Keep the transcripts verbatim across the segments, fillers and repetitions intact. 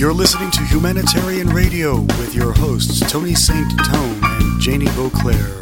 You're listening to Humanitarian Radio with your hosts, Tony Saint Tone and Janie Beauclair.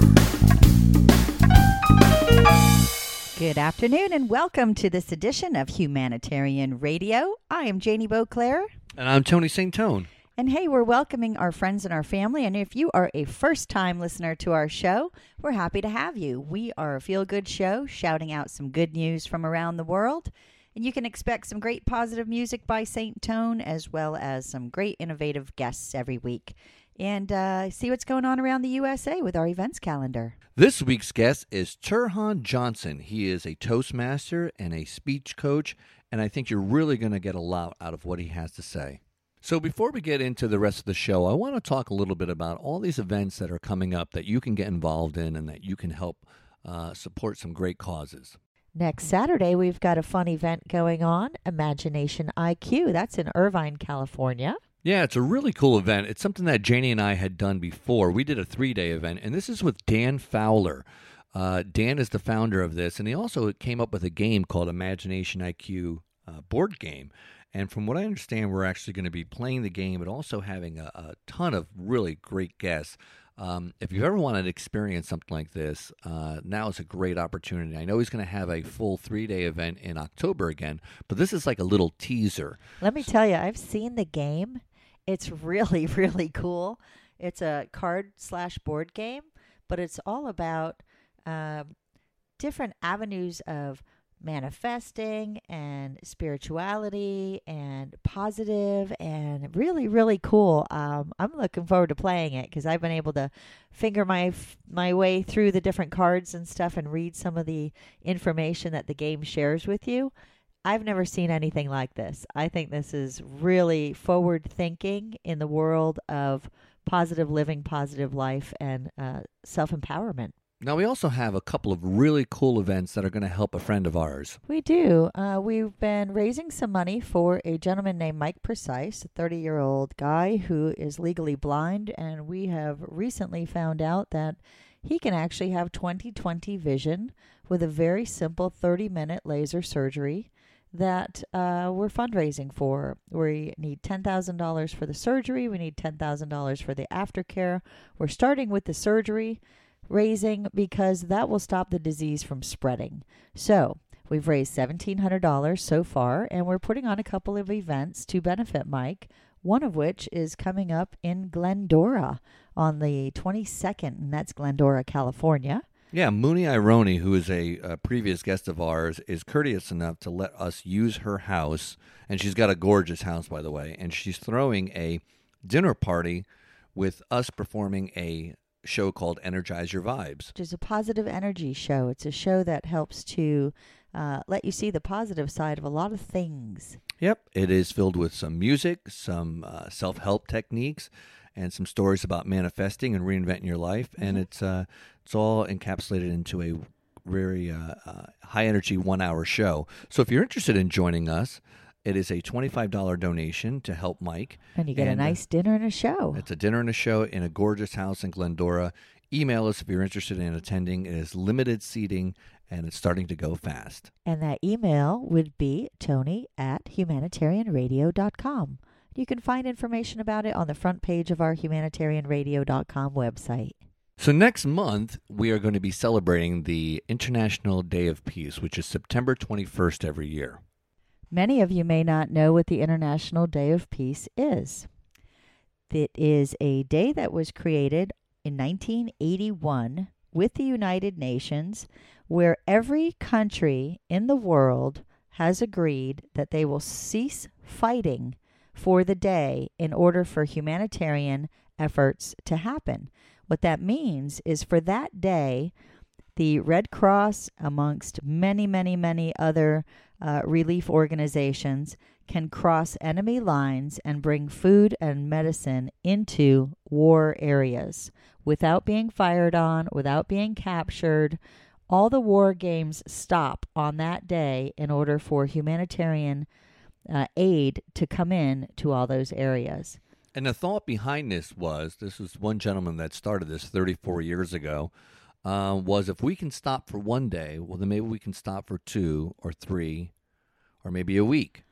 Good afternoon and welcome to this edition of Humanitarian Radio. I am Janie Beauclair. And I'm Tony Saint Tone. And hey, we're welcoming our friends and our family. And if you are a first-time listener to our show, we're happy to have you. We are a feel-good show shouting out some good news from around the world. And you can expect some great positive music by Saint Tone, as well as some great innovative guests every week. And uh, see what's going on around the U S A with our events calendar. This week's guest is Turhan Johnson. He is a Toastmaster and a speech coach, and I think you're really going to get a lot out of what he has to say. So before we get into the rest of the show, I want to talk a little bit about all these events that are coming up that you can get involved in and that you can help uh, support some great causes. Next Saturday, we've got a fun event going on, Imagination I Q. That's in Irvine, California. Yeah, it's a really cool event. It's something that Janie and I had done before. We did a three-day event, and this is with Dan Fowler. Uh, Dan is the founder of this, and he also came up with a game called Imagination I Q uh, board game. And from what I understand, we're actually going to be playing the game, but also having a, a ton of really great guests. Um, if you've ever wanted to experience something like this, uh, now is a great opportunity. I know he's going to have a full three-day event in October again, but this is like a little teaser. Let me tell you, I've seen the game. It's really, really cool. It's a card slash board game, but it's all about uh, different avenues of manifesting and spirituality and positive and really, really cool. Um, I'm looking forward to playing it because I've been able to finger my my way through the different cards and stuff and read some of the information that the game shares with you. I've never seen anything like this. I think this is really forward thinking in the world of positive living, positive life, and uh, self-empowerment. Now, we also have a couple of really cool events that are going to help a friend of ours. We do. Uh, we've been raising some money for a gentleman named Mike Precise, a thirty-year-old guy who is legally blind, and we have recently found out that he can actually have twenty twenty vision with a very simple thirty-minute laser surgery that uh, we're fundraising for. We need ten thousand dollars for the surgery. We need ten thousand dollars for the aftercare. We're starting with the surgery raising because that will stop the disease from spreading. So we've raised seventeen hundred dollars so far, and we're putting on a couple of events to benefit Mike, one of which is coming up in Glendora on the twenty-second, and that's Glendora, California. Yeah, Mooney Ironi, who is a, a previous guest of ours, is courteous enough to let us use her house, and she's got a gorgeous house, by the way, and she's throwing a dinner party with us performing a show called Energize Your Vibes. Which is a positive energy show. It's a show that helps to uh, let you see the positive side of a lot of things. Yep, it is filled with some music, some uh, self-help techniques, and some stories about manifesting and reinventing your life. Mm-hmm. And it's uh, it's all encapsulated into a very uh, uh, high-energy one-hour show. So if you're interested in joining us, it is a twenty-five dollars donation to help Mike. And you get and, a nice uh, dinner and a show. It's a dinner and a show in a gorgeous house in Glendora. Email us if you're interested in attending. It is limited seating, and it's starting to go fast. And that email would be tony at humanitarian radio dot com. You can find information about it on the front page of our humanitarian radio dot com website. So next month, we are going to be celebrating the International Day of Peace, which is September twenty-first every year. Many of you may not know what the International Day of Peace is. It is a day that was created in nineteen eighty-one with the United Nations, where every country in the world has agreed that they will cease fighting for the day in order for humanitarian efforts to happen. What that means is for that day, the Red Cross, amongst many, many, many other uh, relief organizations, can cross enemy lines and bring food and medicine into war areas without being fired on, without being captured. All the war games stop on that day in order for humanitarian uh, aid to come in to all those areas. And the thought behind this was, this was one gentleman that started this thirty-four years ago, uh, was if we can stop for one day, well, then maybe we can stop for two or three or maybe a week.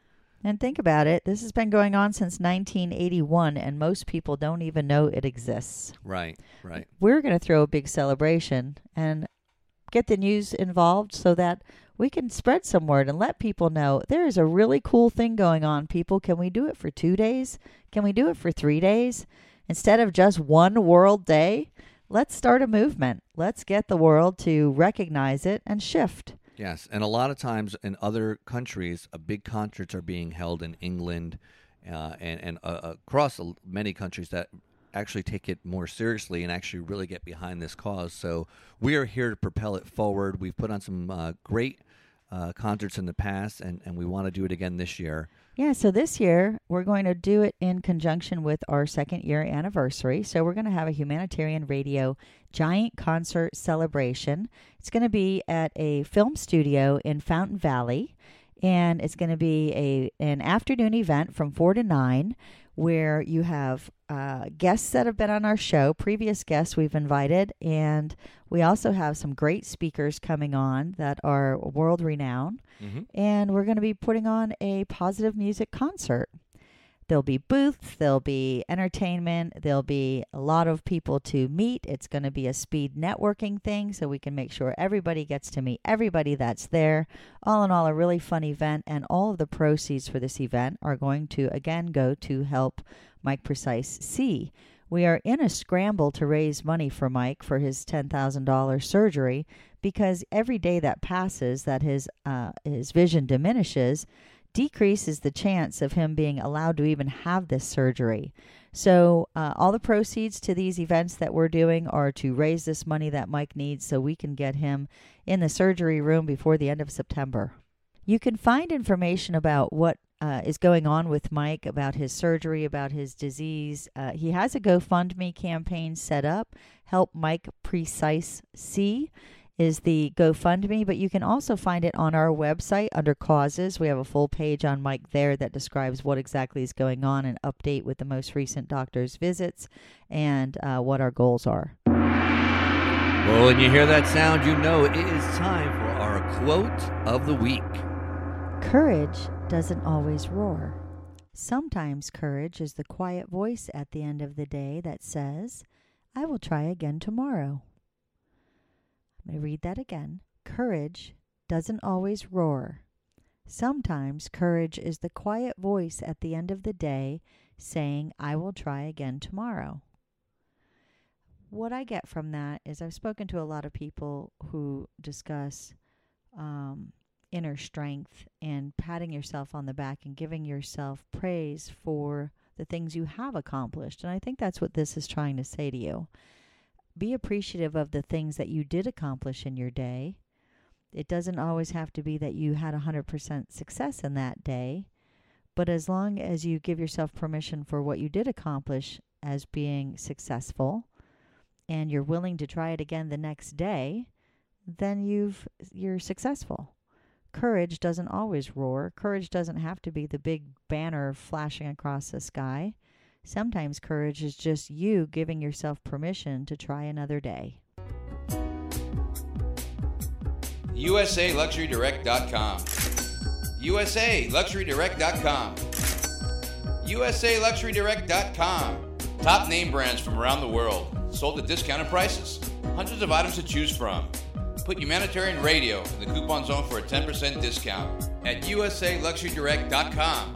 And think about it. This has been going on since nineteen eighty-one, and most people don't even know it exists. Right, right. We're going to throw a big celebration and get the news involved so that we can spread some word and let people know there is a really cool thing going on, people. Can we do it for two days? Can we do it for three days? Instead of just one World Day, let's start a movement. Let's get the world to recognize it and shift. Yes, and a lot of times in other countries, uh, big concerts are being held in England uh, and, and uh, across many countries that actually take it more seriously and actually really get behind this cause. So we are here to propel it forward. We've put on some uh, great uh, concerts in the past, and, and we want to do it again this year. Yeah, so this year we're going to do it in conjunction with our second year anniversary. So we're going to have a Humanitarian Radio giant concert celebration. It's going to be at a film studio in Fountain Valley, and it's going to be a an afternoon event from four to nine where you have uh, guests that have been on our show, previous guests we've invited, and we also have some great speakers coming on that are world-renowned, mm-hmm. and we're going to be putting on a positive music concert. There'll be booths, there'll be entertainment, there'll be a lot of people to meet. It's going to be a speed networking thing so we can make sure everybody gets to meet everybody that's there. All in all, a really fun event, and all of the proceeds for this event are going to, again, go to help Mike Precise see. We are in a scramble to raise money for Mike for his ten thousand dollars surgery because every day that passes that his uh, his vision diminishes decreases the chance of him being allowed to even have this surgery. So uh, all the proceeds to these events that we're doing are to raise this money that Mike needs so we can get him in the surgery room before the end of September. You can find information about what uh, is going on with Mike, about his surgery, about his disease. Uh, he has a GoFundMe campaign set up. Help Mike Precise See is the GoFundMe, but you can also find it on our website under causes. We have a full page on Mike there that describes what exactly is going on, and update with the most recent doctor's visits and uh, what our goals are. Well, when you hear that sound, you know it is time for our quote of the week. Courage doesn't always roar. Sometimes courage is the quiet voice at the end of the day that says, I will try again tomorrow. I'm going to read that again. Courage doesn't always roar. Sometimes courage is the quiet voice at the end of the day saying, I will try again tomorrow. What I get from that is I've spoken to a lot of people who discuss um, inner strength and patting yourself on the back and giving yourself praise for the things you have accomplished. And I think that's what this is trying to say to you. Be appreciative of the things that you did accomplish in your day. It doesn't always have to be that you had one hundred percent success in that day, but as long as you give yourself permission for what you did accomplish as being successful, and you're willing to try it again the next day, then you've you're successful. Courage doesn't always roar. Courage doesn't have to be the big banner flashing across the sky. Sometimes courage is just you giving yourself permission to try another day. U S A Luxury Direct dot com. U S A Luxury Direct dot com. U S A Luxury Direct dot com. Top name brands from around the world, sold at discounted prices. Hundreds of items to choose from. Put Humanitarian Radio in the coupon zone for a ten percent discount at U S A Luxury Direct dot com.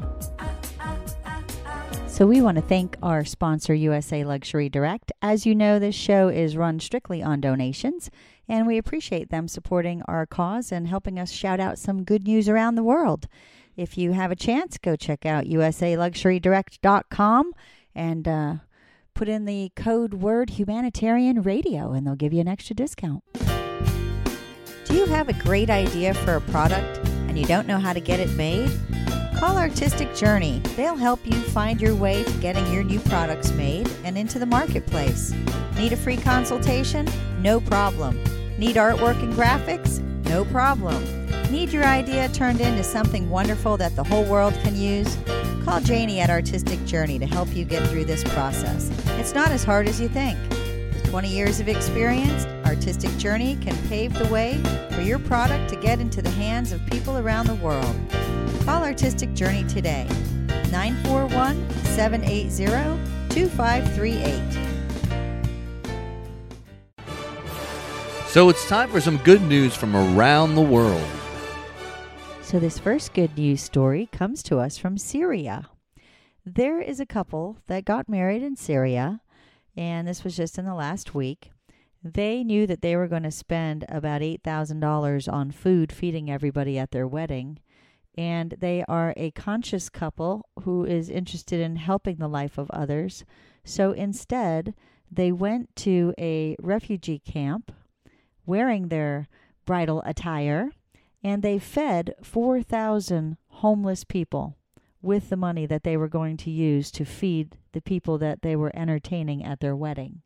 So we want to thank our sponsor, U S A Luxury Direct. As you know, this show is run strictly on donations, and we appreciate them supporting our cause and helping us shout out some good news around the world. If you have a chance, go check out U S A Luxury Direct dot com and uh, put in the code word Humanitarian Radio, and they'll give you an extra discount. Do you have a great idea for a product and you don't know how to get it made? Call Artistic Journey. They'll help you find your way to getting your new products made and into the marketplace. Need a free consultation? No problem. Need artwork and graphics? No problem. Need your idea turned into something wonderful that the whole world can use? Call Janie at Artistic Journey to help you get through this process. It's not as hard as you think. With twenty years of experience, our Artistic Journey can pave the way for your product to get into the hands of people around the world. Call Artistic Journey today, nine four one, seven eight zero, two five three eight. So it's time for some good news from around the world. So this first good news story comes to us from Syria. There is a couple that got married in Syria, and this was just in the last week. They knew that they were going to spend about eight thousand dollars on food feeding everybody at their wedding, and they are a conscious couple who is interested in helping the life of others. So instead, they went to a refugee camp wearing their bridal attire, and they fed four thousand homeless people with the money that they were going to use to feed the people that they were entertaining at their wedding.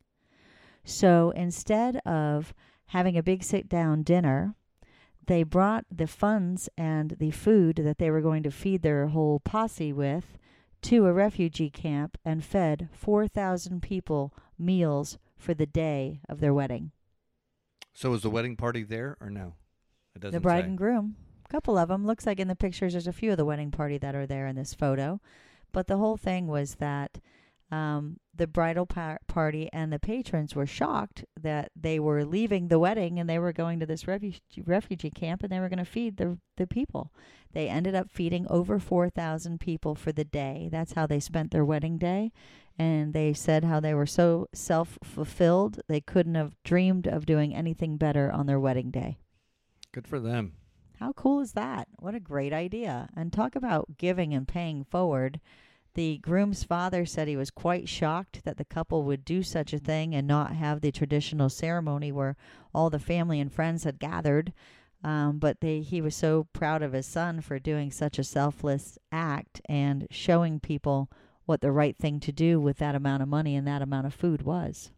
So instead of having a big sit-down dinner, they brought the funds and the food that they were going to feed their whole posse with to a refugee camp and fed four thousand people meals for the day of their wedding. So is the wedding party there or no? It doesn't The bride say. and groom. A couple of them. Looks like in the pictures there's a few of the wedding party that are there in this photo. But the whole thing was that um, the bridal par- party and the patrons were shocked that they were leaving the wedding and they were going to this refugee, refugee camp and they were going to feed the, the people. They ended up feeding over four thousand people for the day. That's how they spent their wedding day. And they said how they were so self-fulfilled, they couldn't have dreamed of doing anything better on their wedding day. Good for them. How cool is that? What a great idea. And talk about giving and paying forward. The groom's father said he was quite shocked that the couple would do such a thing and not have the traditional ceremony where all the family and friends had gathered. Um, but they, he was so proud of his son for doing such a selfless act and showing people what the right thing to do with that amount of money and that amount of food was.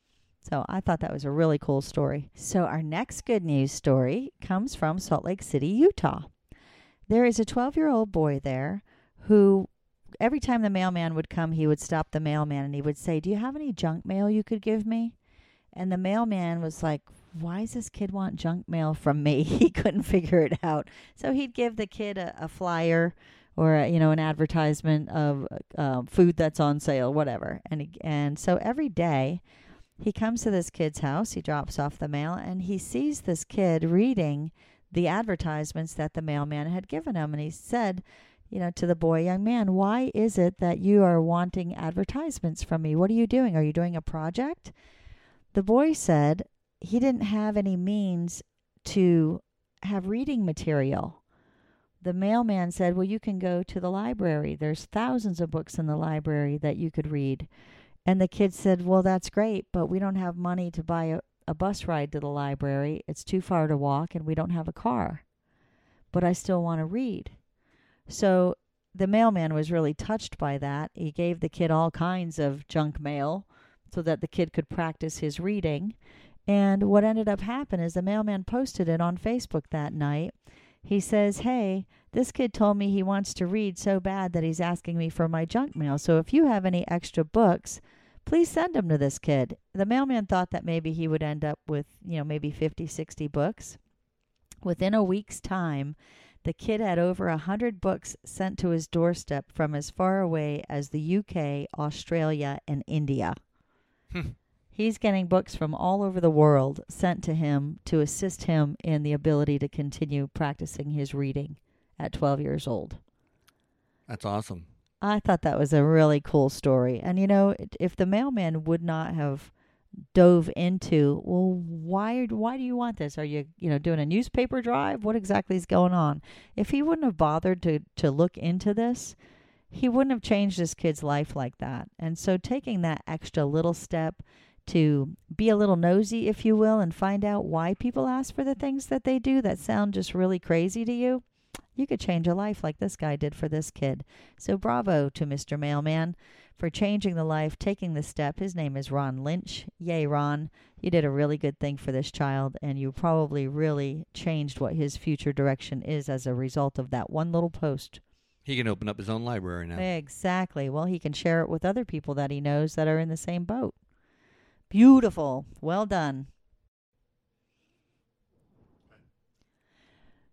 So I thought that was a really cool story. So our next good news story comes from Salt Lake City, Utah. There is a twelve-year-old boy there who, every time the mailman would come, he would stop the mailman and he would say, "Do you have any junk mail you could give me?" And the mailman was like, "Why does this kid want junk mail from me?" He couldn't figure it out. So he'd give the kid a, a flyer or, a, you know, an advertisement of uh, food that's on sale, whatever. And he, and so every day he comes to this kid's house, he drops off the mail, and he sees this kid reading the advertisements that the mailman had given him. And he said, you know, to the boy, "Young man, why is it that you are wanting advertisements from me? What are you doing? Are you doing a project?" The boy said he didn't have any means to have reading material. The mailman said, "Well, you can go to the library. There's thousands of books in the library that you could read." And the kid said, "Well, that's great, but we don't have money to buy a, a bus ride to the library. It's too far to walk, and we don't have a car. But I still want to read." So the mailman was really touched by that. He gave the kid all kinds of junk mail so that the kid could practice his reading. And what ended up happening is the mailman posted it on Facebook that night. He says, "Hey, this kid told me he wants to read so bad that he's asking me for my junk mail. So if you have any extra books, please send them to this kid." The mailman thought that maybe he would end up with, you know, maybe fifty, sixty books. Within a week's time, the kid had over one hundred books sent to his doorstep from as far away as the U K, Australia, and India. He's getting books from all over the world sent to him to assist him in the ability to continue practicing his reading at twelve years old. That's awesome. I thought that was a really cool story. And, you know, if the mailman would not have dove into, well, why why do you want this? Are you, you know, doing a newspaper drive? What exactly is going on? If he wouldn't have bothered to, to look into this, he wouldn't have changed this kid's life like that. And so taking that extra little step to be a little nosy, if you will, and find out why people ask for the things that they do that sound just really crazy to you, you could change a life like this guy did for this kid. So bravo to Mister Mailman for changing the life, taking the step. His name is Ron Lynch. Yay, Ron. You did a really good thing for this child, and you probably really changed what his future direction is as a result of that one little post. He can open up his own library now. Exactly. Well, he can share it with other people that he knows that are in the same boat. Beautiful. Well done.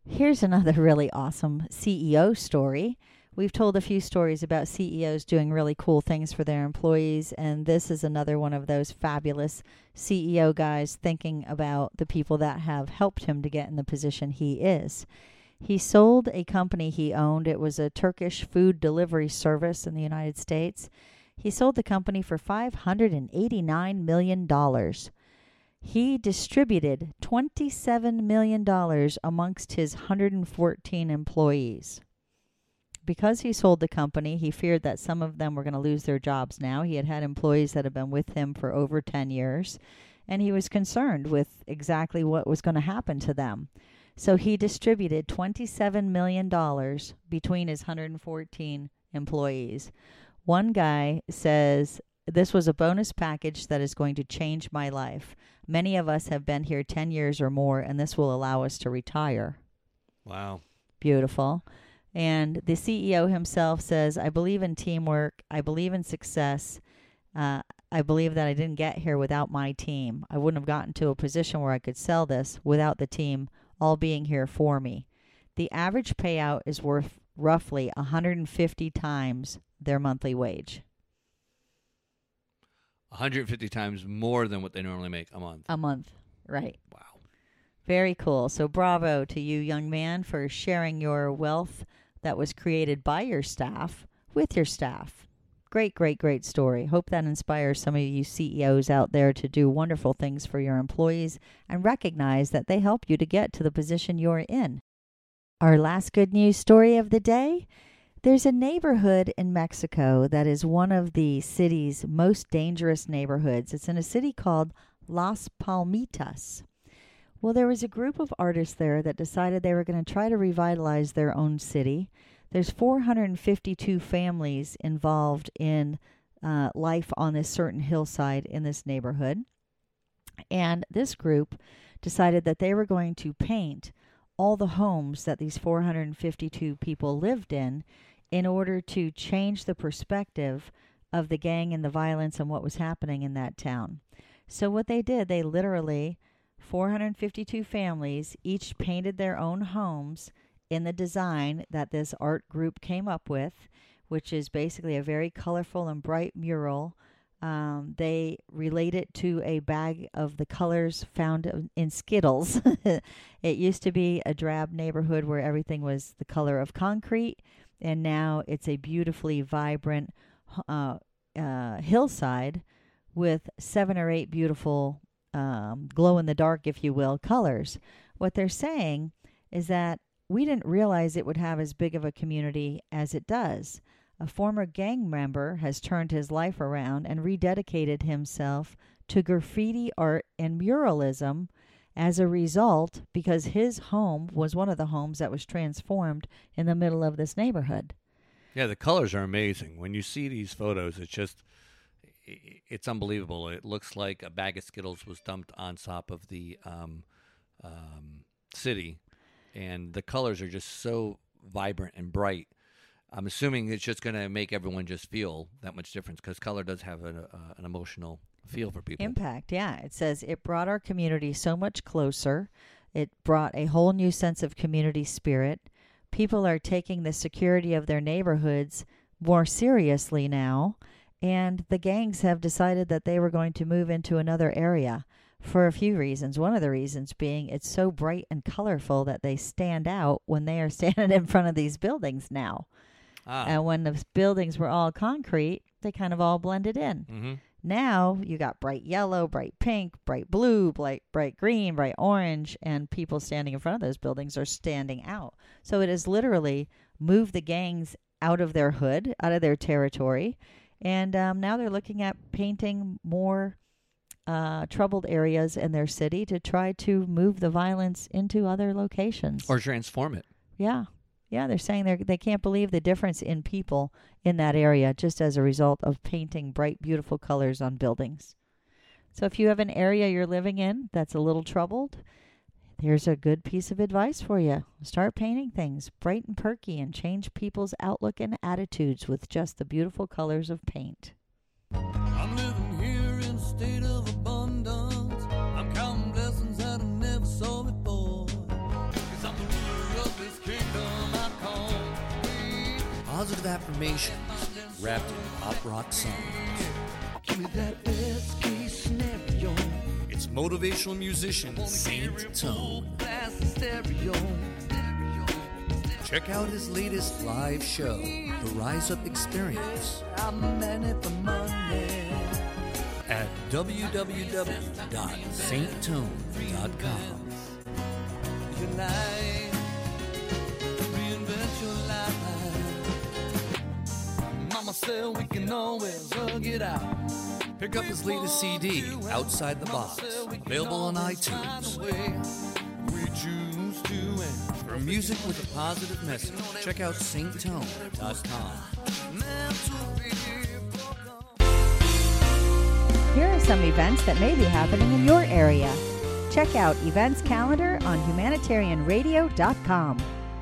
Here's another really awesome C E O story. We've told a few stories about C E Os doing really cool things for their employees, and this is another one of those fabulous C E O guys thinking about the people that have helped him to get in the position he is. He sold a company he owned. It was a Turkish food delivery service in the United States. He sold the company for five hundred eighty-nine million dollars. He distributed twenty-seven million dollars amongst his one hundred fourteen employees. Because he sold the company, he feared that some of them were going to lose their jobs now. He had had employees that had been with him for over ten years, and he was concerned with exactly what was going to happen to them. So he distributed twenty-seven million dollars between his one hundred fourteen employees. One guy says, "This was a bonus package that is going to change my life. Many of us have been here ten years or more, and this will allow us to retire." Wow. Beautiful. And the C E O himself says, "I believe in teamwork. I believe in success. Uh, I believe that I didn't get here without my team. I wouldn't have gotten to a position where I could sell this without the team all being here for me. The average payout is worth roughly one hundred fifty times their monthly wage." one hundred fifty times more than what they normally make a month. A month, right. Wow. Very cool. So bravo to you, young man, for sharing your wealth that was created by your staff with your staff. Great, great, great story. Hope that inspires some of you C E Os out there to do wonderful things for your employees and recognize that they help you to get to the position you're in. Our last good news story of the day. There's a neighborhood in Mexico that is one of the city's most dangerous neighborhoods. It's in a city called Las Palmitas. Well, there was a group of artists there that decided they were going to try to revitalize their own city. There's four hundred fifty-two families involved in uh, life on this certain hillside in this neighborhood. And this group decided that they were going to paint all the homes that these four hundred fifty-two people lived in in order to change the perspective of the gang and the violence and what was happening in that town. So what they did, they literally, four hundred fifty-two families, each painted their own homes in the design that this art group came up with, which is basically a very colorful and bright mural. Um, they relate it to a bag of the colors found in Skittles. It used to be a drab neighborhood where everything was the color of concrete, and now it's a beautifully vibrant uh, uh, hillside with seven or eight beautiful um, glow-in-the-dark, if you will, colors. What they're saying is that we didn't realize it would have as big of a community as it does. A former gang member has turned his life around and rededicated himself to graffiti art and muralism as a result, because his home was one of the homes that was transformed in the middle of this neighborhood. Yeah, the colors are amazing. When you see these photos, it's just, it's unbelievable. It looks like a bag of Skittles was dumped on top of the um, um, city, and the colors are just so vibrant and bright. I'm assuming it's just going to make everyone just feel that much difference, because color does have an, uh, an emotional feel for people. Impact, yeah. It says it brought our community so much closer. It brought a whole new sense of community spirit. People are taking the security of their neighborhoods more seriously now, and the gangs have decided that they were going to move into another area for a few reasons. One of the reasons being it's so bright and colorful that they stand out when they are standing in front of these buildings now. Ah. And when the buildings were all concrete, they kind of all blended in. Mm-hmm. Now you got bright yellow, bright pink, bright blue, bright, bright green, bright orange, and people standing in front of those buildings are standing out. So it has literally moved the gangs out of their hood, out of their territory, and um, now they're looking at painting more uh, troubled areas in their city to try to move the violence into other locations. Or transform it. Yeah. Yeah, they're saying they they can't believe the difference in people in that area just as a result of painting bright, beautiful colors on buildings. So if you have an area you're living in that's a little troubled, here's a good piece of advice for you. Start painting things bright and perky and change people's outlook and attitudes with just the beautiful colors of paint. I'm living here in a state of abundance. I'm counting blessings that I never saw before. 'Cause I'm a ruler positive affirmations wrapped in pop rock songs. Give me that best case scenario. It's motivational musician Saint Tone. Stereo. Check out his latest live show, The Rise Up Experience, I'm a man for money. at w w w dot saint tone dot com. Your life, reinvent your life. Mama said we can always hug it out. Pick up his latest C D, Outside the Box, available on iTunes. We choose to and For music with a positive message, check out saint tone dot com. meant to be broken. Here are some events that may be happening in your area. Check out events calendar on humanitarian radio dot com.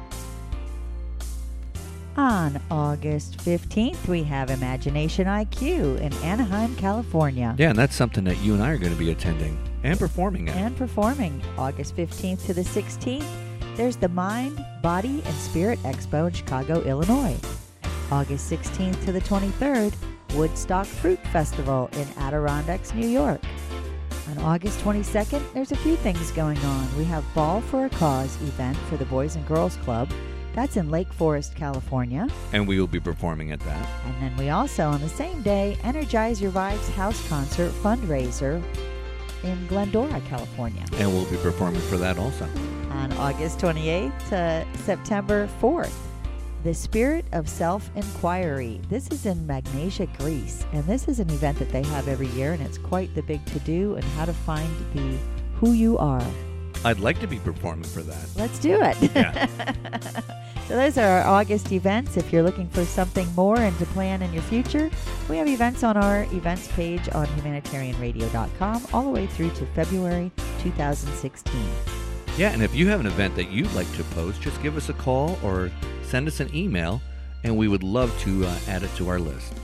On August fifteenth, we have Imagination I Q in Anaheim, California. Yeah, and that's something that you and I are going to be attending and performing at. And performing August fifteenth to the sixteenth, there's the Mind, Body, and Spirit Expo in Chicago, Illinois. August sixteenth to the twenty-third, Woodstock Fruit Festival in Adirondacks, New York. On August twenty-second, there's a few things going on. We have Ball for a Cause event for the Boys and Girls Club. That's in Lake Forest, California. And we will be performing at that. And then we also, on the same day, Energize Your Vibes House Concert fundraiser in Glendora, California. And we'll be performing for that also. On August twenty-eighth to September fourth, the Spirit of Self-Inquiry. This is in Magnesia, Greece. And this is an event that they have every year, and it's quite the big to-do and how to find the who you are. I'd like to be performing for that. Let's do it. Yeah. So those are our August events. If you're looking for something more and to plan in your future, we have events on our events page on humanitarian radio dot com all the way through to February two thousand sixteen. Yeah, and if you have an event that you'd like to post, just give us a call or send us an email, and we would love to uh, add it to our list.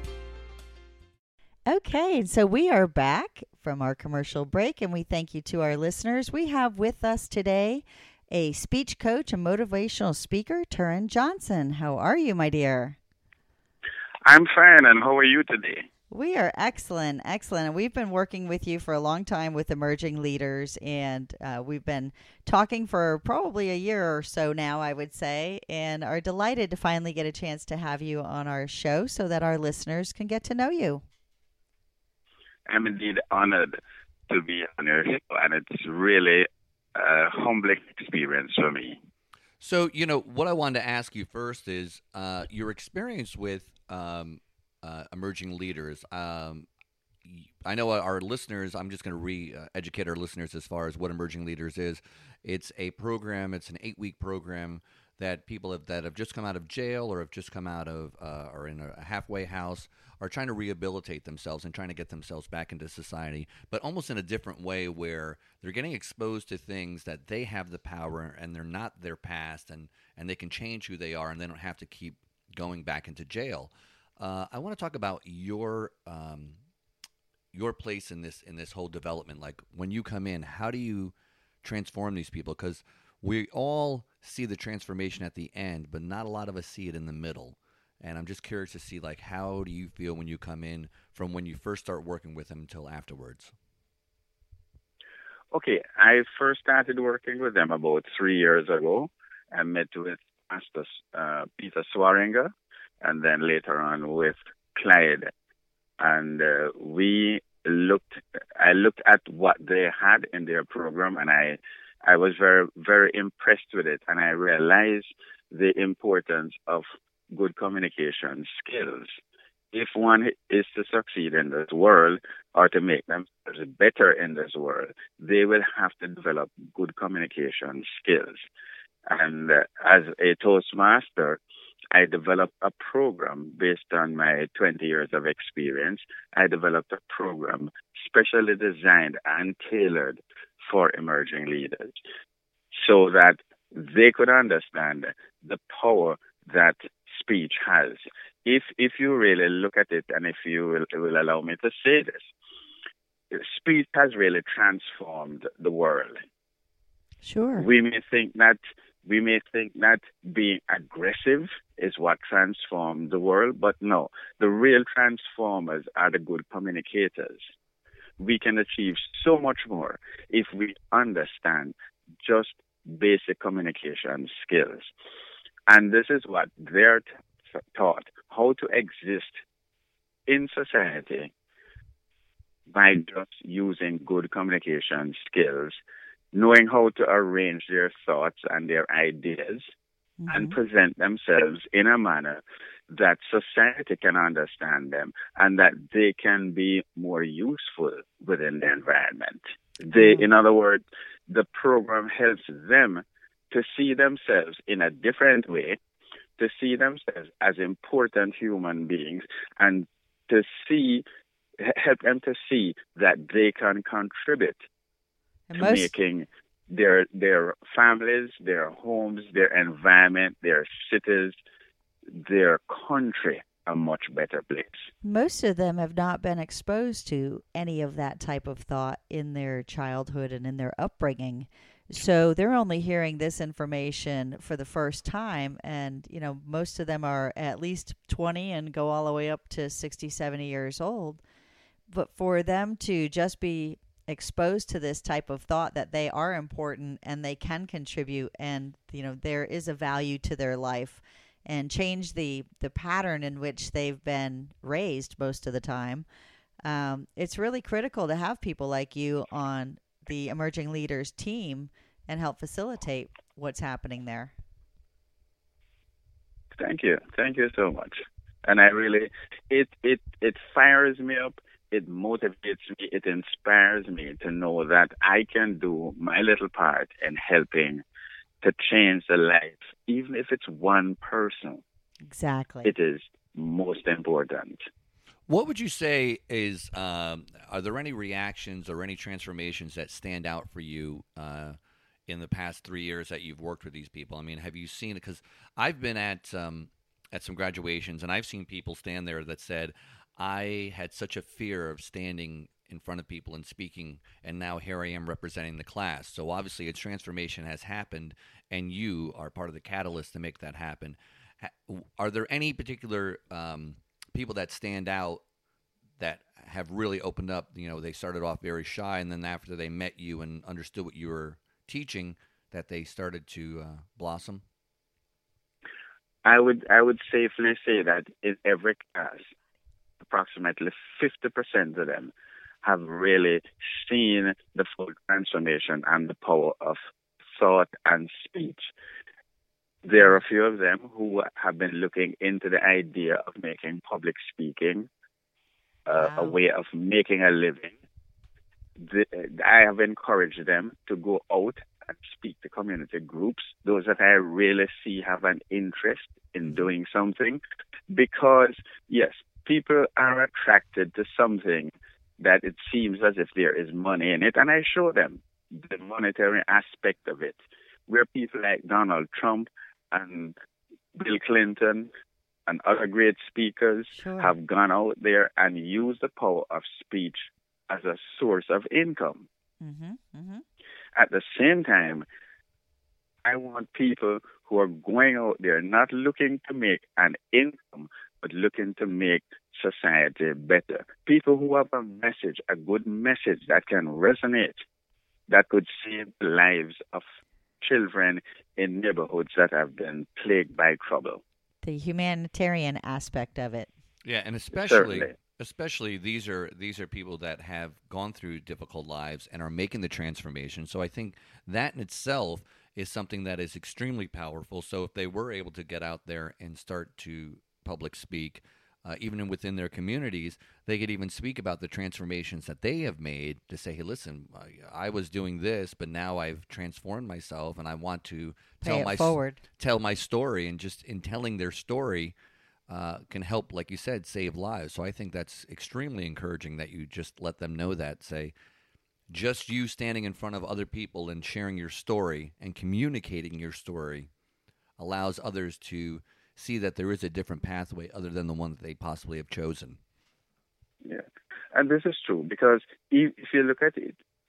Okay, so we are back from our commercial break, and we thank you to our listeners. We have with us today a speech coach and motivational speaker, Turin Johnson. How are you, my dear? I'm fine, and how are you today? We are excellent, excellent. And we've been working with you for a long time with emerging leaders, and uh, we've been talking for probably a year or so now, I would say, and are delighted to finally get a chance to have you on our show so that our listeners can get to know you. I'm indeed honored to be on your show, and it's really a humbling experience for me. So, you know, what I wanted to ask you first is uh, your experience with um, uh, emerging leaders. Um, I know our listeners, I'm just going to re-educate our listeners as far as what Emerging Leaders is. It's a program, it's an eight-week program that people have, that have just come out of jail or have just come out of uh, or in a halfway house are trying to rehabilitate themselves and trying to get themselves back into society, but almost in a different way where they're getting exposed to things that they have the power and they're not their past, and, and they can change who they are and they don't have to keep going back into jail. Uh, I want to talk about your um, your place in this in this whole development. Like when you come in, how do you transform these people? Because we all see the transformation at the end, but not a lot of us see it in the middle. And I'm just curious to see, like, how do you feel when you come in from when you first start working with them until afterwards? Okay, I first started working with them about three years ago. I met with Pastor uh, Peter Swaringa, and then later on with Clyde. And uh, we looked, I looked at what they had in their program, and I, I was very, very impressed with it. And I realized the importance of good communication skills. If one is to succeed in this world or to make themselves better in this world, they will have to develop good communication skills. And uh, as a Toastmaster, I developed a program based on my twenty years of experience. I developed a program specially designed and tailored for emerging leaders so that they could understand the power that speech has. If if you really look at it, and if you will, will allow me to say this, speech has really transformed the world. Sure. We may think that We may think that being aggressive is what transforms the world, but no. The real transformers are the good communicators. We can achieve so much more if we understand just basic communication skills. And this is what they're t- taught, how to exist in society by just using good communication skills, knowing how to arrange their thoughts and their ideas mm-hmm. and present themselves in a manner that society can understand them and that they can be more useful within the environment. They, mm-hmm. in other words, the program helps them to see themselves in a different way, to see themselves as important human beings, and to see, help them to see that they can contribute and to most... making their their families, their homes, their environment, their cities, their country a much better place. Most of them have not been exposed to any of that type of thought in their childhood and in their upbringing. So they're only hearing this information for the first time. And, you know, most of them are at least twenty and go all the way up to sixty, seventy years old. But for them to just be exposed to this type of thought that they are important and they can contribute and, you know, there is a value to their life and change the, the pattern in which they've been raised most of the time. Um, it's really critical to have people like you on the Emerging Leaders team and help facilitate what's happening there. Thank you. Thank you so much. And I really, it, it, it fires me up. It motivates me. It inspires me to know that I can do my little part in helping to change the life, even if it's one person. Exactly. It is most important. What would you say is, um, are there any reactions or any transformations that stand out for you uh, in the past three years that you've worked with these people? I mean, have you seen it? Because I've been at um, at some graduations, and I've seen people stand there that said, I had such a fear of standing in front of people and speaking, and now here I am representing the class. So obviously a transformation has happened, and you are part of the catalyst to make that happen. Are there any particular um, people that stand out that have really opened up? You know, they started off very shy, and then after they met you and understood what you were teaching, that they started to uh, blossom? I would I would safely say that in every class, approximately fifty percent of them have really seen the full transformation and the power of thought and speech. There are a few of them who have been looking into the idea of making public speaking uh, wow. a way of making a living. The, I have encouraged them to go out and speak to community groups, those that I really see have an interest in doing something, because, yes, people are attracted to something that it seems as if there is money in it, and I show them the monetary aspect of it, where people like Donald Trump and Bill Clinton and other great speakers sure. have gone out there and used the power of speech as a source of income. Mm-hmm, mm-hmm. At the same time, I want people who are going out there not looking to make an income, but looking to make society better. People who have a message, a good message that can resonate, that could save the lives of children in neighborhoods that have been plagued by trouble. The humanitarian aspect of it. Yeah, and especially Certainly. especially these are these are people that have gone through difficult lives and are making the transformation. So I think that in itself is something that is extremely powerful. So if they were able to get out there and start to public speak, uh, even within their communities, they could even speak about the transformations that they have made to say, hey, listen, I, I was doing this, but now I've transformed myself and I want to Pay tell it my forward. tell my story, and just in telling their story uh, can help, like you said, save lives. So I think that's extremely encouraging that you just let them know that, say, just you standing in front of other people and sharing your story and communicating your story allows others to see that there is a different pathway other than the one that they possibly have chosen. Yeah, and this is true because if you look at it,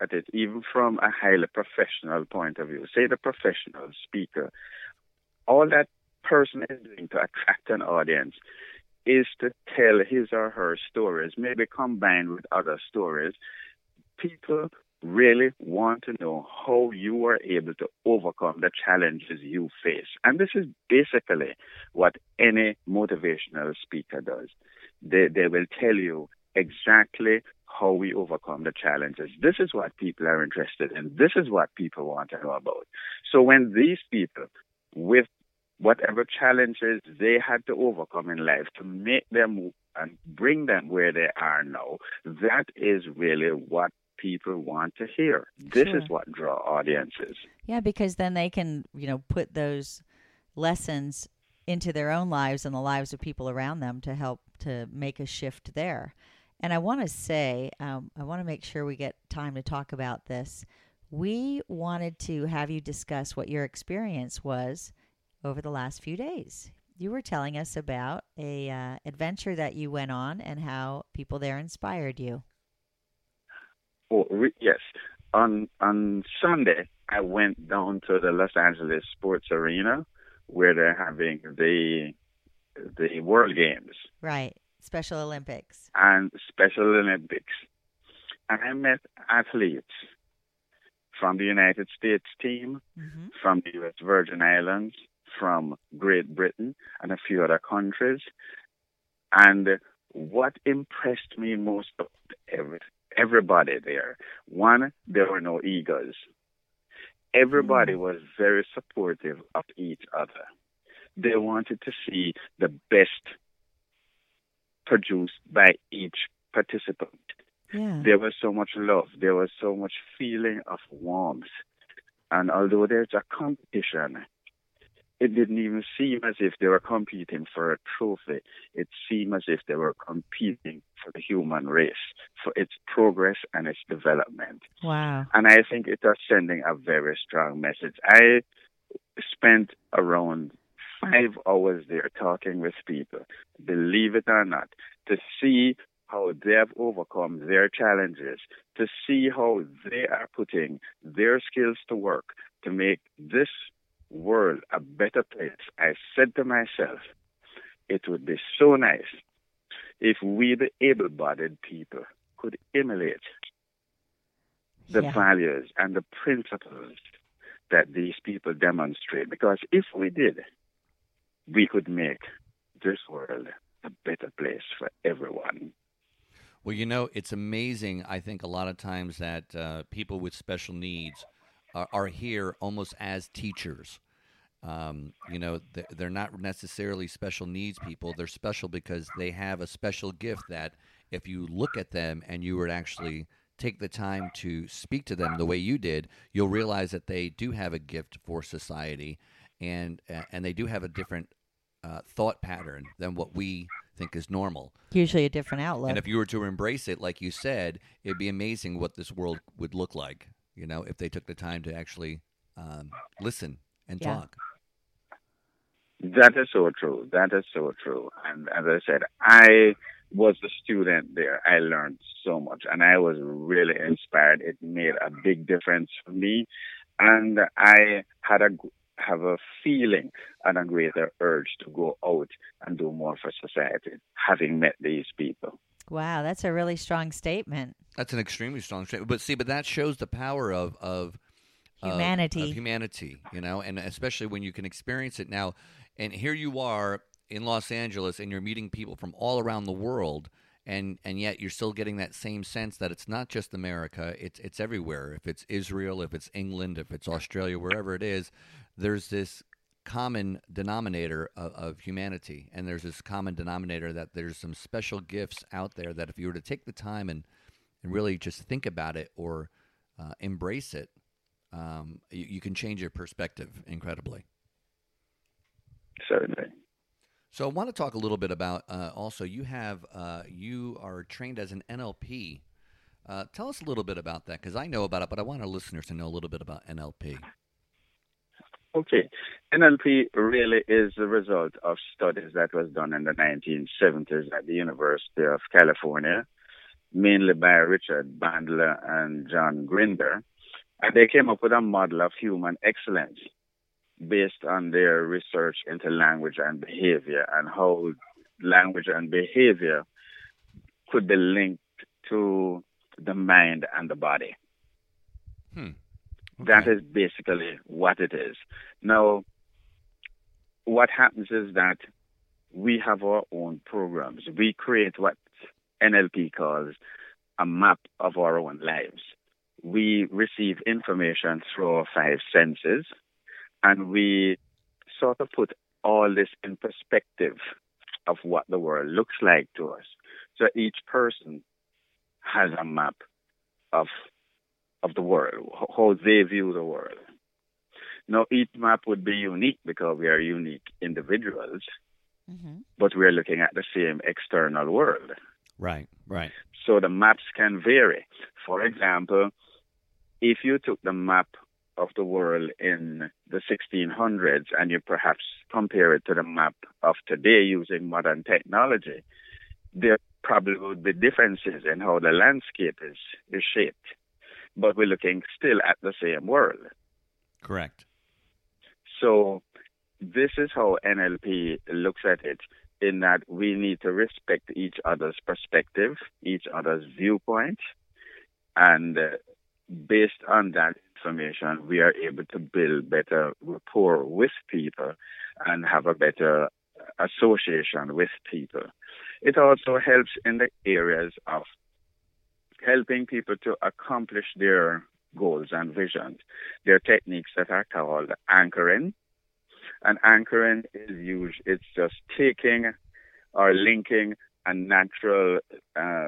at it even from a highly professional point of view, say the professional speaker, all that person is doing to attract an audience is to tell his or her stories, maybe combined with other stories. People really want to know how you were able to overcome the challenges you face. And this is basically what any motivational speaker does. They, they will tell you exactly how we overcome the challenges. This is what people are interested in. This is what people want to know about. So when these people, with whatever challenges they had to overcome in life to make them move and bring them where they are now, that is really what people want to hear. This Sure. is what draw audiences. Yeah, because then they can, you know, put those lessons into their own lives and the lives of people around them to help to make a shift there. And I want to say, um, I want to make sure we get time to talk about this. We wanted to have you discuss what your experience was over the last few days. You were telling us about a uh, adventure that you went on and how people there inspired you. Oh, re- yes. On on Sunday, I went down to the Los Angeles Sports Arena where they're having the the World Games. Right. Special Olympics. And Special Olympics. And I met athletes from the United States team, Mm-hmm. from the U S Virgin Islands, from Great Britain, and a few other countries. And what impressed me most of every, everybody there, one, there were no egos. Everybody Mm. was very supportive of each other. They wanted to see the best produced by each participant. Yeah. There was so much love. There was so much feeling of warmth. And although there's a competition, it didn't even seem as if they were competing for a trophy. It seemed as if they were competing for the human race, for its progress and its development. Wow. And I think it was sending a very strong message. I spent around five hours there talking with people, believe it or not, to see how they have overcome their challenges, to see how they are putting their skills to work to make this world a better place. I said to myself, it would be so nice if we, the able-bodied people, could emulate the Yeah. values and the principles that these people demonstrate. Because if we did, we could make this world a better place for everyone. Well, you know, it's amazing, I think, a lot of times that uh, people with special needs are, are here almost as teachers. Um, you know, they're, they're not necessarily special needs people. They're special because they have a special gift that if you look at them and you were to actually take the time to speak to them the way you did, you'll realize that they do have a gift for society, and and they do have a different uh, thought pattern than what we think is normal. Usually a different outlook. And if you were to embrace it, like you said, it'd be amazing what this world would look like, you know, if they took the time to actually um, listen and Yeah. talk. That is so true. That is so true. And as I said, I was a student there. I learned so much, and I was really inspired. It made a big difference for me, and I had a have a feeling and a greater urge to go out and do more for society, having met these people. Wow, that's a really strong statement. That's an extremely strong statement. But see, but that shows the power of of of- Humanity. of humanity, you know, and especially when you can experience it now. And here you are in Los Angeles, and you're meeting people from all around the world, and, and yet you're still getting that same sense that it's not just America, it's it's everywhere. If it's Israel, if it's England, if it's Australia, wherever it is, there's this common denominator of, of humanity, and there's this common denominator that there's some special gifts out there that if you were to take the time and, and really just think about it or uh, embrace it, um, you, you can change your perspective incredibly. Certainly. So I want to talk a little bit about uh, also you have uh, you are trained as an N L P. Uh, tell us a little bit about that, because I know about it, but I want our listeners to know a little bit about N L P. Okay. N L P really is the result of studies that was done in the nineteen seventies at the University of California. mainly by Richard Bandler and John Grinder. And they came up with a model of human excellence based on their research into language and behavior and how language and behavior could be linked to the mind and the body. Hmm. Okay. That is basically what it is. Now, what happens is that we have our own programs. We create what N L P calls a map of our own lives. We receive information through our five senses, and we sort of put all this in perspective of what the world looks like to us. So each person has a map of of the world, how they view the world. Now, each map would be unique because we are unique individuals, mm-hmm. but we are looking at the same external world. Right, right. So the maps can vary. For example, if you took the map of the world in the sixteen hundreds and you perhaps compare it to the map of today using modern technology, there probably would be differences in how the landscape is, is shaped. But we're looking still at the same world. Correct. So this is how N L P looks at it, in that we need to respect each other's perspective, each other's viewpoint, and uh, based on that information, we are able to build better rapport with people and have a better association with people. It also helps in the areas of helping people to accomplish their goals and visions. There are techniques that are called anchoring. And anchoring is used, it's just taking or linking a natural uh,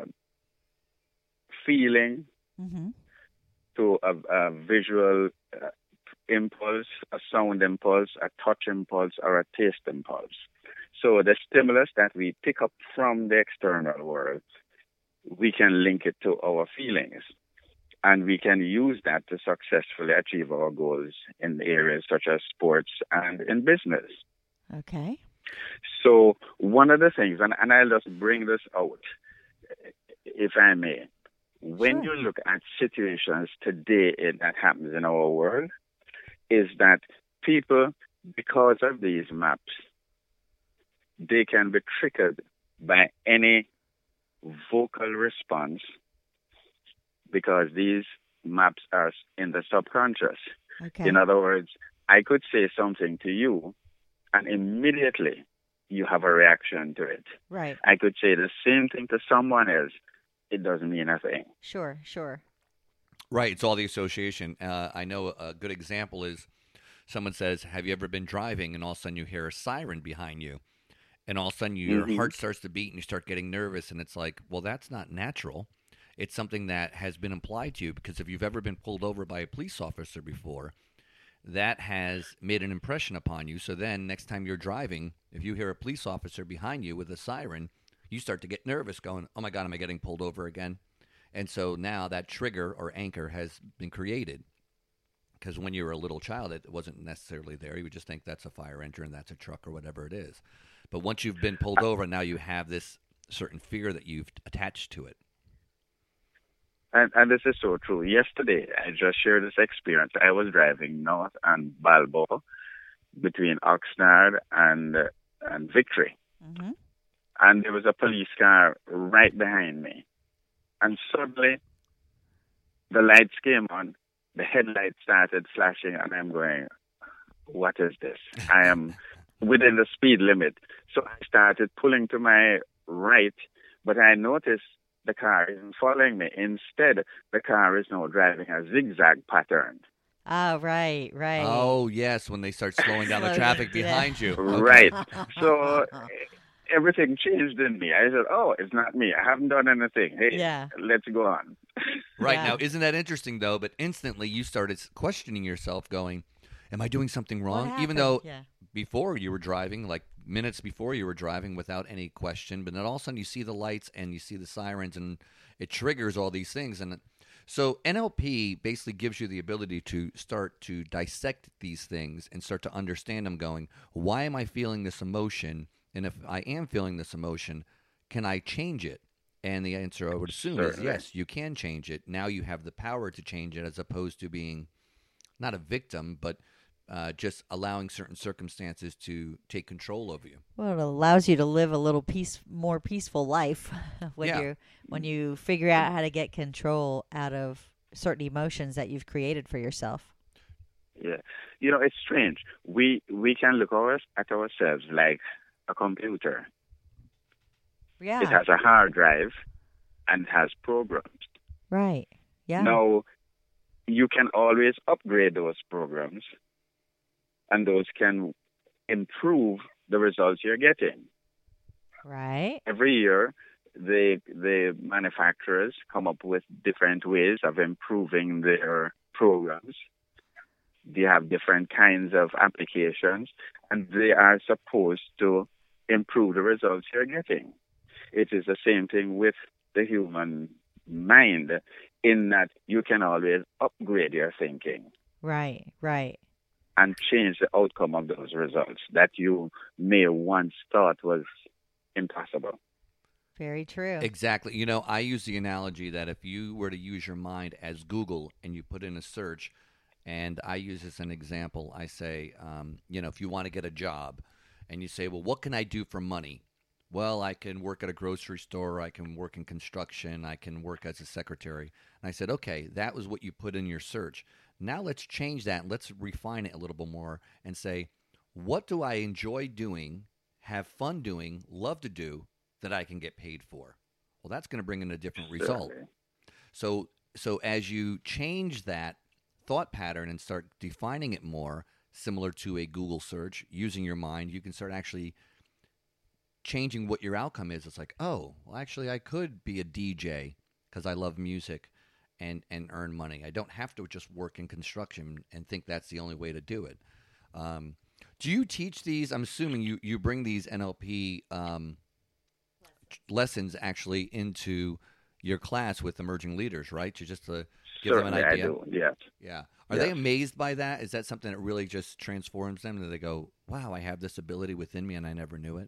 feeling mm-hmm. to a, a visual uh, impulse, a sound impulse, a touch impulse, or a taste impulse. So the stimulus that we pick up from the external world, we can link it to our feelings. And we can use that to successfully achieve our goals in areas such as sports and in business. Okay. So one of the things, and, and I'll just bring this out, if I may. When Sure. you look at situations today that happens in our world, is that people, because of these maps, they can be triggered by any vocal response, because these maps are in the subconscious. Okay. In other words, I could say something to you, and immediately you have a reaction to it. Right. I could say the same thing to someone else. It doesn't mean a thing. Sure, sure. Right. It's all the association. Uh, I know a good example is someone says, have you ever been driving, and all of a sudden you hear a siren behind you, and all of a sudden your mm-hmm. heart starts to beat and you start getting nervous, and it's like, well, that's not natural. It's something that has been applied to you, because if you've ever been pulled over by a police officer before, that has made an impression upon you. So then next time you're driving, if you hear a police officer behind you with a siren, you start to get nervous going, oh my God, am I getting pulled over again? And so now that trigger or anchor has been created, because when you were a little child, it wasn't necessarily there. You would just think that's a fire engine, that's a truck, or whatever it is. But once you've been pulled over, now you have this certain fear that you've attached to it. And, and this is so true. Yesterday, I just shared this experience. I was driving north on Balboa between Oxnard and uh, and Victory. Mm-hmm. And there was a police car right behind me. And suddenly, the lights came on, the headlights started flashing, and I'm going, what is this? I am within the speed limit. So I started pulling to my right, but I noticed the car isn't following me. Instead, the car is now driving a zigzag pattern. Oh, right, right. Oh, yes, when they start slowing down the traffic behind you. Okay. Right. So everything changed in me. I said, oh, it's not me. I haven't done anything. Hey, yeah. let's go on. Right. Yeah. Now, isn't that interesting, though? But instantly you started questioning yourself, going, am I doing something wrong? Even though yeah. before you were driving, like minutes before you were driving without any question, but then all of a sudden you see the lights and you see the sirens, and it triggers all these things. And so N L P basically gives you the ability to start to dissect these things and start to understand them, going, why am I feeling this emotion? And if I am feeling this emotion, can I change it? And the answer I would assume is Certainly. yes, you can change it. Now you have the power to change it as opposed to being not a victim, but uh, just allowing certain circumstances to take control over you. Well, it allows you to live a little peace, more peaceful life when Yeah. you when you figure out how to get control out of certain emotions that you've created for yourself. Yeah. You know, it's strange. We we can look our, at ourselves like a computer. Yeah. It has a hard drive and has programs. Right. Yeah. Now, you can always upgrade those programs, and those can improve the results you're getting. Right. Every year, the the manufacturers come up with different ways of improving their programs. They have different kinds of applications, and they are supposed to improve the results you're getting. It is the same thing with the human mind, in that you can always upgrade your thinking Right. Right. and change the outcome of those results that you may once thought was impossible. Very true. Exactly. You know, I use the analogy that if you were to use your mind as Google and you put in a search, and I use this as an example, I say, um, you know, if you want to get a job and you say, well, what can I do for money? Well, I can work at a grocery store, I can work in construction, I can work as a secretary. And I said, okay, that was what you put in your search. Now let's change that. Let's refine it a little bit more and say, what do I enjoy doing, have fun doing, love to do, that I can get paid for? Well, that's going to bring in a different result. Certainly. So, so as you change that thought pattern and start defining it more, similar to a Google search, using your mind, you can start actually changing what your outcome is. It's like, oh, well, actually, I could be a D J because I love music and, and earn money. I don't have to just work in construction and think that's the only way to do it. Um, do you teach these? I'm assuming you, you bring these N L P um, lessons actually into your class with emerging leaders, right? To just to give Certainly, them an idea. I do. Yes. Yeah. Are Yes. they amazed by that? Is that something that really just transforms them? And they go, wow, I have this ability within me and I never knew it?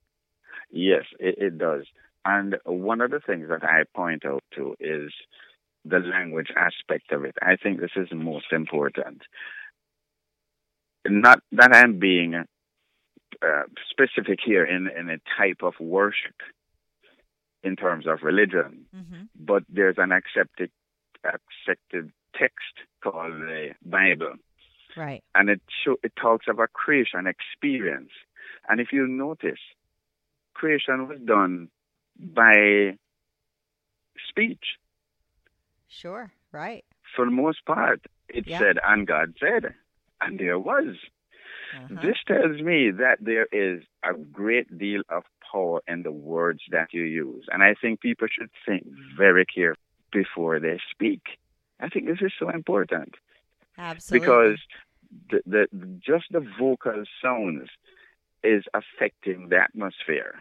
Yes, it, it does. And one of the things that I point out to is the language aspect of it. I think this is most important. Not that I'm being uh, specific here in, in a type of worship in terms of religion, Mm-hmm. but there's an accepted accepted text called the Bible, Right. and it show, it talks about creation experience. And if you notice, creation was done by speech. Sure. Right. For the most part, it Yeah. said, and God said, and there was. Uh-huh. This tells me that there is a great deal of power in the words that you use. And I think people should think very carefully before they speak. I think this is so important Absolutely. because the, the just the vocal sounds is affecting the atmosphere.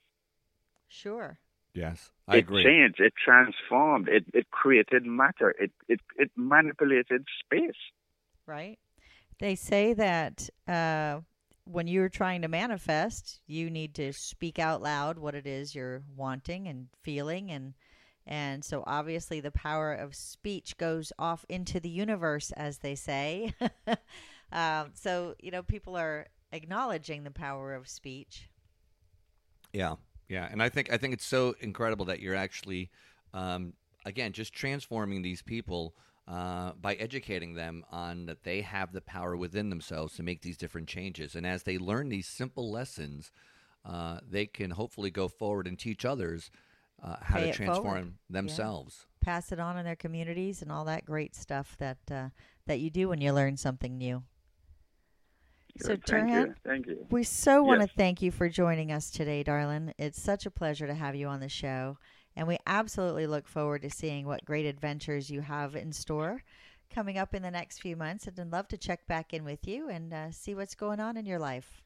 Sure. Yes, I it agree. changed, it transformed, it, it created matter, it, it, it manipulated space. Right. They say that uh, when you're trying to manifest, you need to speak out loud what it is you're wanting and feeling, and and so obviously the power of speech goes off into the universe, as they say. um, so you know, people are acknowledging the power of speech. Yeah, yeah, and I think I think it's so incredible that you're actually, um, again, just transforming these people uh, by educating them on that they have the power within themselves to make these different changes, and as they learn these simple lessons, uh, they can hopefully go forward and teach others uh, how Pay to it transform forward. themselves. Pass it on in their communities and all that great stuff that uh, that you do when you learn something new. So, Good, thank Turhan, you, thank you. we so want to Yes. thank you for joining us today, darling. It's such a pleasure to have you on the show, and we absolutely look forward to seeing what great adventures you have in store coming up in the next few months, and I'd love to check back in with you and uh, see what's going on in your life.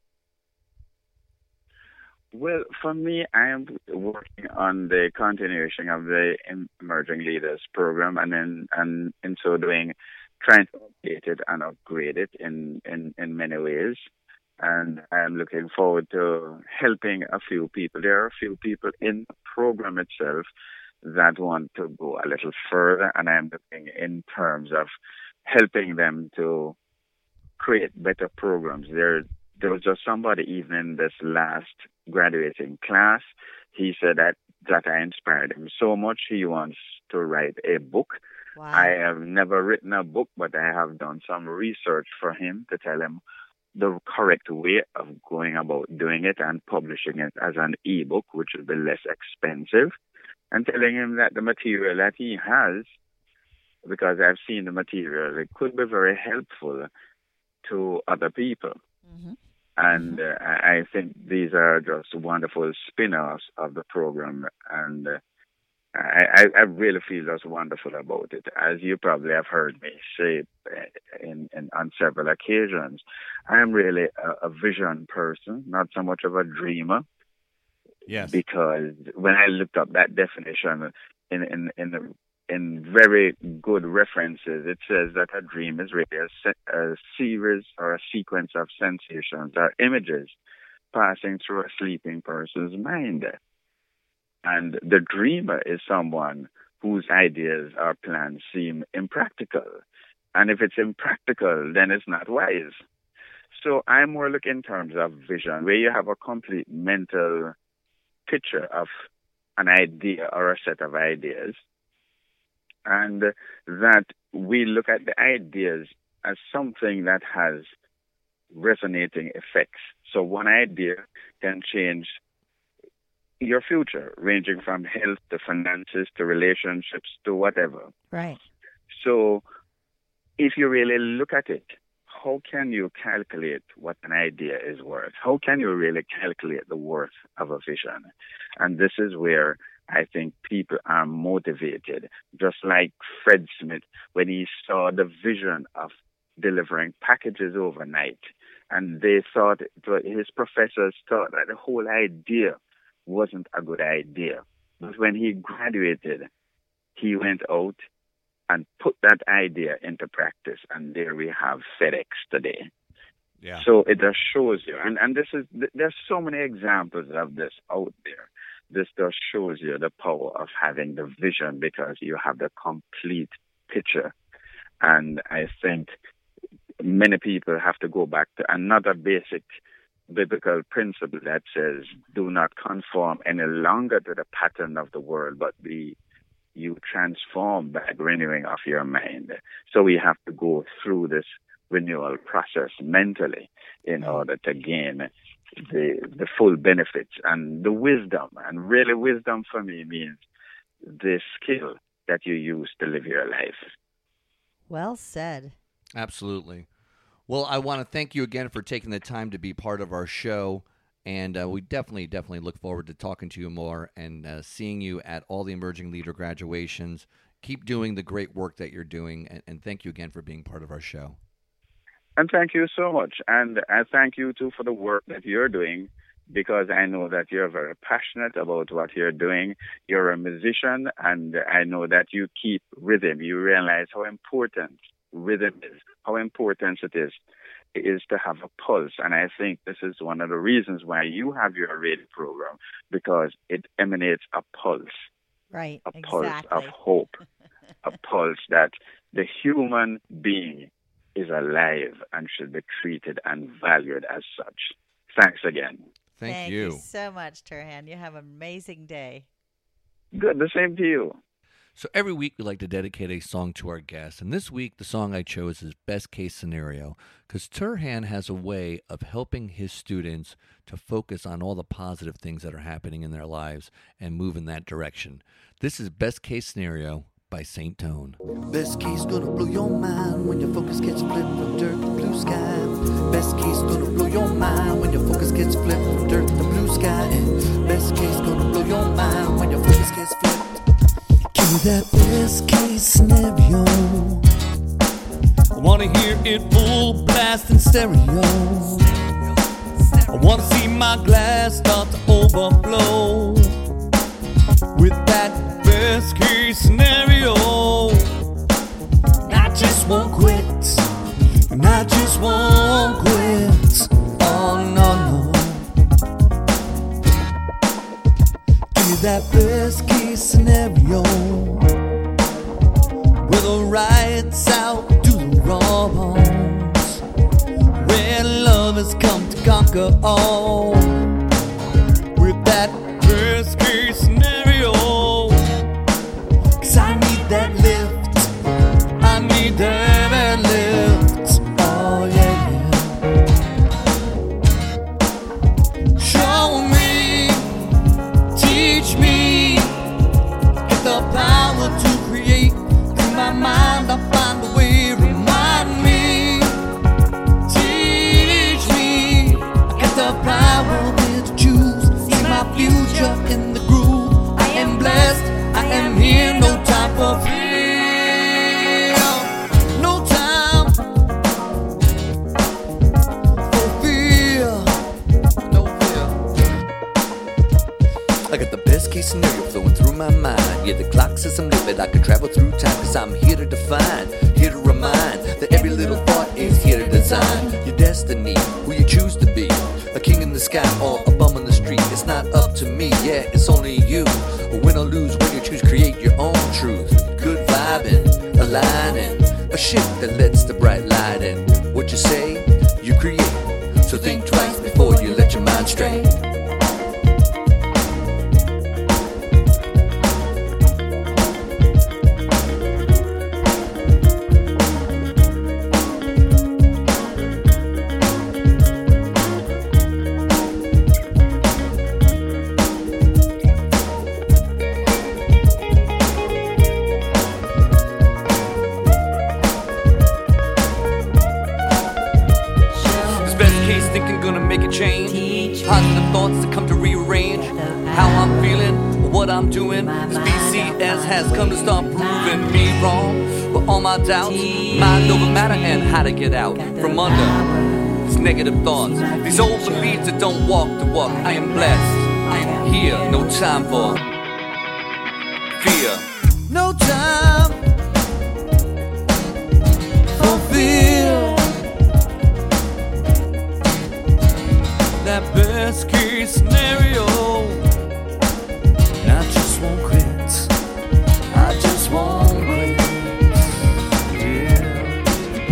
Well, for me, I am working on the continuation of the Emerging Leaders program, and then and in so doing, trying to update it and upgrade it in, in, in many ways. and I'm looking forward to helping a few people. There are a few people in the program itself that want to go a little further, and I'm looking in terms of helping them to create better programs. There, there was just somebody even in this last graduating class. He said that, that I inspired him so much. He wants to write a book. Wow. I have never written a book, but I have done some research for him to tell him the correct way of going about doing it and publishing it as an ebook, which will be less expensive, and telling him that the material that he has, because I've seen the material, it could be very helpful to other people. Mm-hmm. And Mm-hmm. uh, I think these are just wonderful spin-offs of the program, and uh, I, I really feel just wonderful about it. As you probably have heard me say in, in on several occasions, I'm really a, a vision person, not so much of a dreamer. Yes. Because when I looked up that definition in in in, the, in very good references, it says that a dream is really a, se- a series or a sequence of sensations or images passing through a sleeping person's mind. And the dreamer is someone whose ideas or plans seem impractical. And if it's impractical, then it's not wise. So I more look in terms of vision, where you have a complete mental picture of an idea or a set of ideas, and that we look at the ideas as something that has resonating effects. So one idea can change your future, ranging from health to finances to relationships to whatever. Right. So if you really look at it, how can you calculate what an idea is worth? How can you really calculate the worth of a vision? And this is where I think people are motivated, just like Fred Smith, when he saw the vision of delivering packages overnight. And they thought, his professors thought that the whole idea wasn't a good idea. But when he graduated, he went out and put that idea into practice, and there we have FedEx today. Yeah. So it just shows you, and, and this is, there's so many examples of this out there. This just shows you the power of having the vision, because you have the complete picture. And I think many people have to go back to another basic biblical principle that says, do not conform any longer to the pattern of the world, but be you transform by renewing of your mind. So we have to go through this renewal process mentally in order to gain the the full benefits and the wisdom. And really, wisdom for me means the skill that you use to live your life. Well said. Absolutely. Well, I want to thank you again for taking the time to be part of our show. And uh, we definitely, definitely look forward to talking to you more and uh, seeing you at all the Emerging Leader graduations. Keep doing the great work that you're doing, and, and thank you again for being part of our show. And thank you so much. And I thank you, too, for the work that you're doing, because I know that you're very passionate about what you're doing. You're a musician, and I know that you keep rhythm. You realize how important rhythm is, how important it is. is to have a pulse. And I think this is one of the reasons why you have your radio program, because it emanates a pulse. Right, a exactly. pulse of hope, a pulse that the human being is alive and should be treated and valued as such. Thanks again. Thank, Thank you. you so much, Turhan. You have an amazing day. Good, the same to you. So every week we like to dedicate a song to our guests, and this week the song I chose is Best Case Scenario, because Turhan has a way of helping his students to focus on all the positive things that are happening in their lives and move in that direction. This is Best Case Scenario by Saint Tone. Best case gonna blow your mind when your focus gets flipped from dirt to blue sky. Best case gonna blow your mind when your focus gets flipped from dirt to blue sky. And best case gonna blow your mind when your focus gets flipped. Give me that best case scenario. I wanna hear it full blast in stereo. I wanna see my glass start to overflow with that best case scenario. And I just won't quit, and I just won't quit. All that best case scenario where the riots outdo the wrongs, where love has come to conquer all. With that best case scenario, 'cause I need that lift, I need that lift, oh yeah, yeah. Show me, teach me, get the power to create. In my mind I find a way, remind me, teach me, get the power to choose. See my future in the groove. I am blessed, I am here, no time for fear, no time for fear, no fear. I got the best case scenario flowing through my mind. Yeah, the clock says I'm living, I can travel through time, 'cause I'm here to define, here to remind that every little thought is here to design your destiny, who you choose to be, a king in the sky or a bum on the street. It's not up to me, yeah, it's only you. Win or lose when you choose, create your own truth. Good vibing, aligning, a ship that lets the bright light in. What you say, you create, so think twice before you let your mind stray. Positive thoughts that come to rearrange how I'm feeling, what I'm doing. This B C S has come to start proving me wrong. But all my doubts, mind over matter, and how to get out from under these negative thoughts, these old beliefs that don't walk the walk. I am blessed, I am here, no time for fear, no time for fear. That best case scenario, I just won't quit, I just won't quit, yeah.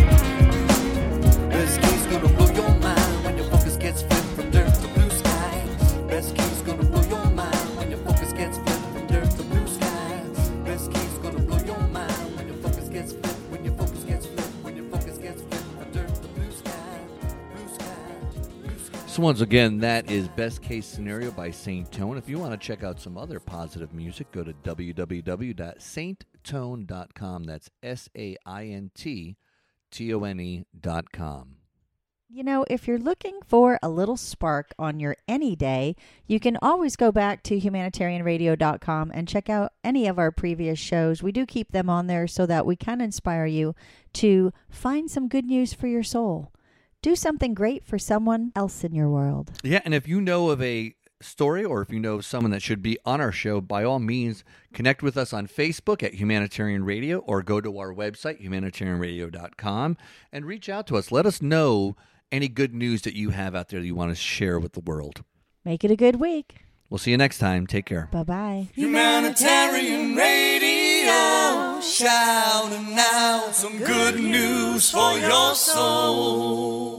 Best case gonna blow your mind when your focus gets flipped from dirt to blue sky. Best case gonna blow your mind when your focus gets flipped from dirt to blue sky. Best case gonna blow your mind when your focus gets flipped, when your focus gets flipped, when your focus gets flipped from dirt to blue sky, blue sky, blue sky. So once again, that is Best Case Scenario by Saint Tone. If you want to check out some other positive music, go to w w w dot saint tone dot com. That's S A I N T T O N E dot com. You know, if you're looking for a little spark on your any day, you can always go back to humanitarian radio dot com and check out any of our previous shows. We do keep them on there so that we can inspire you to find some good news for your soul. Do something great for someone else in your world. Yeah, and if you know of a story or if you know of someone that should be on our show, by all means, connect with us on Facebook at Humanitarian Radio or go to our website, humanitarian radio dot com, and reach out to us. Let us know any good news that you have out there that you want to share with the world. Make it a good week. We'll see you next time. Take care. Bye-bye. Humanitarian Radio, shouting out some good news for your soul.